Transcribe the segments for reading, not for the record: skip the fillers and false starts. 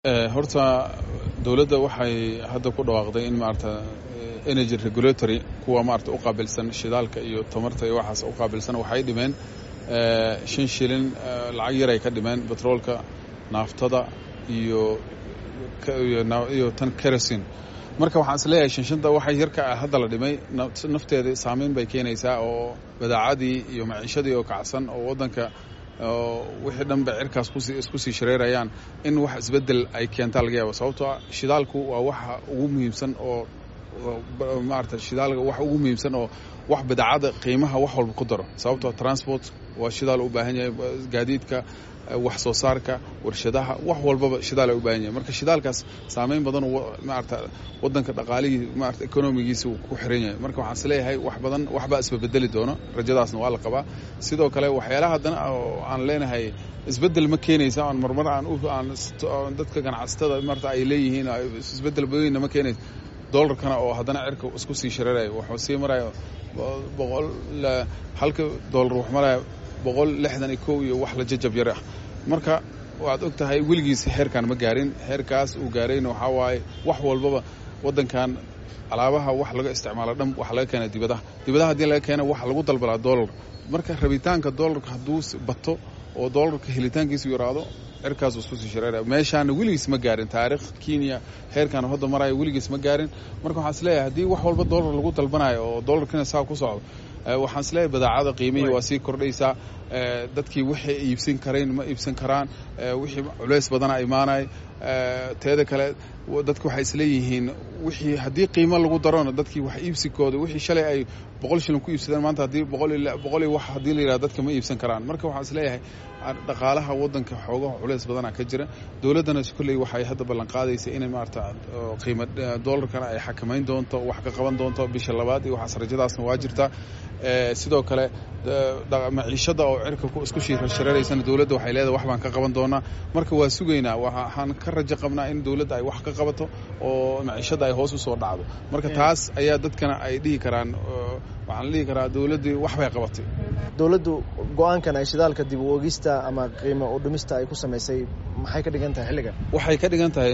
horta dawladda waxay hadda ku dhawaaqday in maarta energy regulatory kuwa maarta u qaabilsan shidaalka iyo tamarta iyo waxaas u qaabilsan waxay dhimeen 5 shilin lacag yar ay ka dhimeen petroolka naaftada iyo tan kerosene marka waxaan is leeyahay shanshanta waxay yarka hadda la dhimay nafteeda saameyn bay keenaysaa oo badaacadii iyo maciishadii oo kacsan oo wadanka wixii dhanba cirkaas isku sii shareerayaan in wax isbedel ay keentaa laga yaabo sababtoo shidaalku waa waxa ugu muhiimsan oo maarta shidaalka wax ugu muhiimsan oo wax badaacada qiimaha wax walba ku daro sababtoo transport waa shidaal u baahan yahay gaadiidka wax soo saarka warshadaha wax walbaba shidaal ay u baahan yahay marka shidaalkaas saameyn badan maarta wadanka dhaqaalihii maarta economigiisa ku xiran yahay marka waxaan is leeyahay wax badan waxba isbedeli doono rajadaasna waa la qabaa sidoo kale waxyaalaha haddana aan leenahay isbedel ma keenaysa aan marmar aan dadka ganacsatada marta ay leeyihiin isbedel badan ma keenaysa dollarkana oo haddana cirka isku sii shareerayo wuxuu sii marayo 100 halka dollar wax marayo 161 iyo wax la jajab yar ah marka waad ogtahay wiligiis heerkan ma gaarin heerkaas uu gaarayna waxa waaye wax walbaba wadankan alaabaha wax laga isticmaalo dhan wax laga keenay dibadaha hadii laga keenay wax lagu dalbalaa dollar marka rabitaanka dollarka haduu bato oo dollarka helitaankiisu yaraado cirkaas isku sii shareeray meeshaan wiligiis ma gaarin taariikh Kenya heerkan hadda marayo wiligiis ma gaarin marka waxaan is leeyahay hadii wax walba dollar lagu dalbanayo oo dollarkana saa ku socdo waxaan is leeyahay badaacada qiimaha waa sii kordhaysaa dadkii wixii iibsan kareen ma iibsan karaan wixii culays badan ay imaanay teeda kale dadku waxay is leeyihiin wixii hadii qiimo lagu darona dadkii wax iibsikooda wixii shalay ay 100 shilin ku iibsadeen maanta hadii 100 wax hadii la yiraahdo dadka ma iibsan karaan marka waxaan is leeyahay dhaqaalaha wadanka xoogaha culays badan ka jira dawladana kulay waxay hadda ballan qaadaysaa in maarta qiimo dollarkana ay xakameyn doonto wax ka qaban doonto bisha labaad iyo waxa rajadaasna waa jirta sidoo kale maciishada oo cirka ku isku shareeraysan dawladda waxay leedahay wax baan ka qaban doonaa marka waa sugaynaa waxaan ka rajo qabnaa in dawladda ay wax ka qabato oo maciishada ay hoos u soo dhacdo marka taas ayaa dadkana ay dhihi karaan waxaan leeyahay karaa dawladdu wax bay qabatay dawladdu go'aankan ay shidaalka dib u ogista ama qiimo u dhimista ay ku sameysay maxay ka dhigan tahay xilligan waxay ka dhigan tahay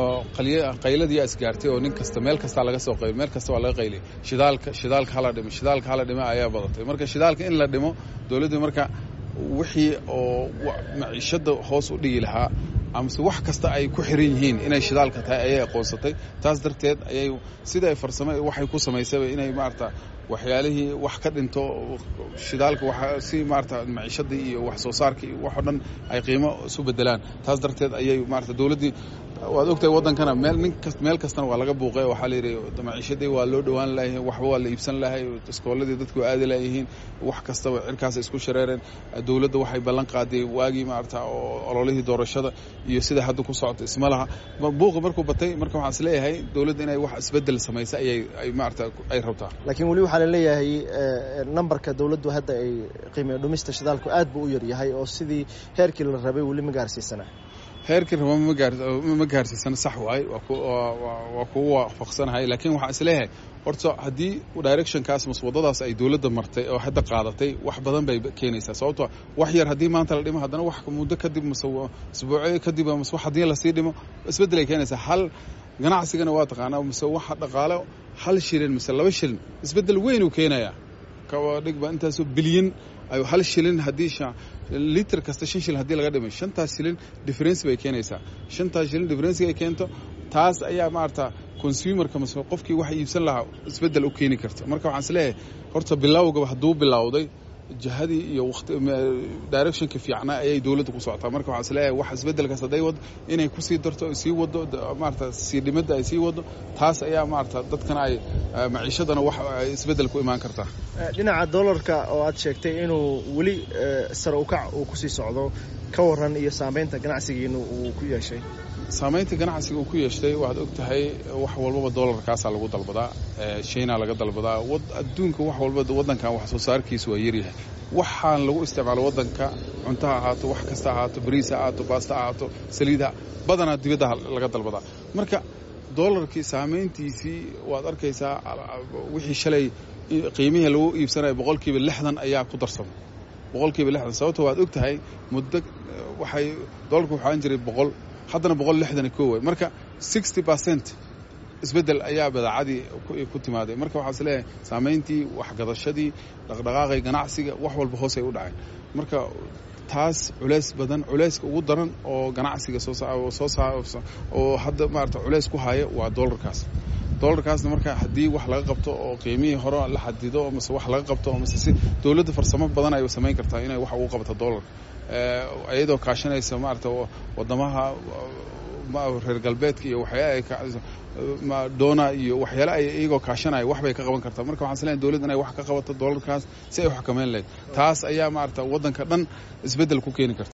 qayladii asgaartay oo nin kasta meel kasta laga soo qayl meel kasta waa laga qaylay shidaalka hala dhimo ayaa badatay marka shidaalka in la dhimo dawladdu marka wixii oo maciishada hoos u dhigi lahaa amse wax kasta ay ku xiran yihiin inay shidaalka tahay ayay aqoonsatay taas darteed ayay sida ay farsamo waxay ku sameysay inay maarta waxyaalihii wax ka dhinto shidaalka waxa si maarta maciishadii iyo wax soo saarkii wax oo dhan ay qiimo isu bedelaan taas darteed ayay maarta dawladii waad ogtahay wadankana meel kastana waa laga buuqay waxa la yiri maciishadii waa loo dhawaan lahayn waxba waa la iibsan lahayn iskooladii dadku aadi lahayn wax kastaba cirkaas isku shareereen dawladda waxay ballan qaaday waagi maarta ololihii doorashada iyo sida hadda ku socdo ismalaha buuq markuu batay marka waxaan is leeyahay dawladda inay wax isbedel sameysay ay maarta ay rabtaa laakiin wali waxa la leeyahay numberka dawladdu hadda ay qiimo dhimista shidaalku aad buu u yar yahay oo sidii heerkii la rabay wali ma gaarsiisana heerkii ma gaarsiisan sax waay waa ku waafaqsanahay laakiin waxaan is leeyahay horta hadii directionkaas maswadadaas ay dawladda martay oo hadda qaadatay wax badan bay keenaysaa sababtoo wax yar hadii maanta la dhimo haddana wax muddo kadib isbuucyo kadib wax hadii la sii dhimo isbedel ay keenaysaa hal ganacsigana waa taqaanaa mise waxa dhaqaale 1 shilin mise 2 shilin isbedel weyn uu keenaya ka dhigba intaas bilyan ay 1 shilin hadii liter kasta 5 shilin hadii laga dhimo 5 shilin difference bay keenaysaa 5 shilin difference ay keento taas ayaa maarta consumerka masoo qofkii wax iibsan lahaa isbedel u keeni karta marka waxaan is leeyahay horta bilowga haduu bilowday jahadii iyo waqti directionka fiicnaa ayay dawladdu ku socotaa marka waxaan is leeyahay wax isbedelkaas haday wad inay ku sii darto sii wado maarta sii dhimada ay sii wado taas ayaa maarta dadkana ay maciishadana wax isbedel ku imaan kartaa dhinaca dollarka oo aad sheegtay inuu wali sar u kac uu ku sii socdo ka waran iyo saameynta ganacsigiina uu ku yeeshay saameynta ganacsiga uu ku yeeshay waxaad ogtahay wax walba dollarkaas lagu dalbadaa China laga dalbadaa adduunka wax walba wadankan wax soo saarkiisu waa yar yahay waxaan lagu isticmaalo wadanka cuntada ahaato wax kasta ahaato bariis ahaato pasta ahaato saliida badana dibadda laga dalbadaa marka dollarkii saameyntiisii waad arkaysaa wixii shalay qiimaha lagu iibsanayo 60% ayaa ku darsamay 60% sababtoo waad ogtahay muddo waxay dollarku waxaan jiray 100 haddana 161 way marka 60% isbedel ayaa badeecadii ku timaaday marka waxaa is leeyahay saamayntii waxgadashadii dhaqdhaqaaqay ganacsiga wax walba hoos ay u dhaceen marka taas culays badan culayska ugu daran oo ganacsiga oo hadda maarata culays ku haya waa doolarkaasna marka haddii wax laga qabto oo qiimihii hore la xadido mise wax laga qabto mise si dawladda farsamo badan ay samayn kartaa inay wax ugu qabato doolarka iyadoo kaashanaysa maarata wadamaha reer galbeedka iyo waxyaalaha doona iyo waxyaalaha ay iyagoo kaashanaya wax bay ka qaban kartaa marka waxaan isleeyahay dawladda inay wax ka qabato doolarkaas si ay u xakameyn lahayd taas ayaa maarata waddanka dhan isbeddel ku keeni karta